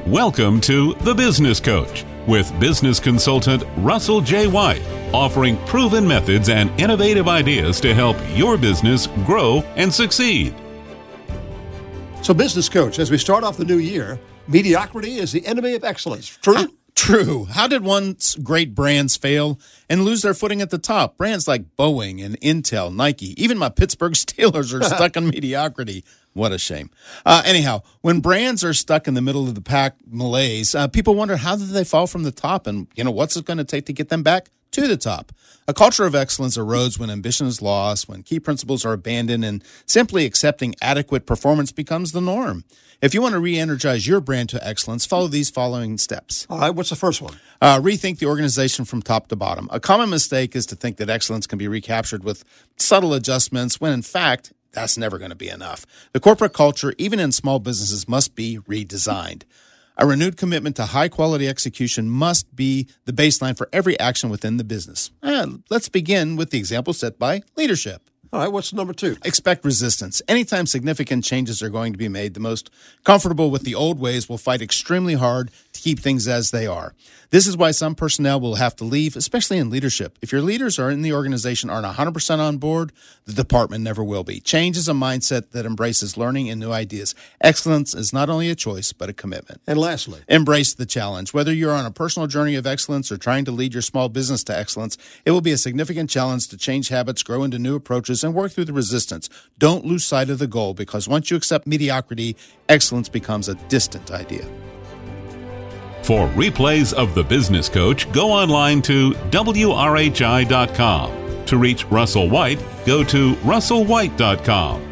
Welcome to The Business Coach with business consultant Russell J. White, offering proven methods and innovative ideas to help your business grow and succeed. So, Business Coach, as we start off the new year, mediocrity is the enemy of excellence. True? True. How did once great brands fail and lose their footing at the top? Brands like Boeing and Intel, Nike, even my Pittsburgh Steelers are stuck in mediocrity. What a shame. Anyhow, when brands are stuck in the middle of the pack malaise, people wonder how did they fall from the top and, what's it going to take to get them back to the top? A culture of excellence erodes when ambition is lost, when key principles are abandoned, and simply accepting adequate performance becomes the norm. If you want to re-energize your brand to excellence, follow these following steps. All right, what's the first one? Rethink the organization from top to bottom. A common mistake is to think that excellence can be recaptured with subtle adjustments when, in fact, that's never going to be enough. The corporate culture, even in small businesses, must be redesigned. A renewed commitment to high-quality execution must be the baseline for every action within the business. Let's begin with the example set by leadership. All right, what's number two? Expect resistance. Anytime significant changes are going to be made, the most comfortable with the old ways will fight extremely hard to keep things as they are. This is why some personnel will have to leave, especially in leadership. If your leaders are in the organization aren't 100% on board, the department never will be. Change is a mindset that embraces learning and new ideas. Excellence is not only a choice, but a commitment. And lastly, embrace the challenge. Whether you're on a personal journey of excellence or trying to lead your small business to excellence, it will be a significant challenge to change habits, grow into new approaches, and work through the resistance. Don't lose sight of the goal, because once you accept mediocrity, excellence becomes a distant idea. For replays of The Business Coach, go online to WRHI.com. To reach Russell White, go to russellwhite.com.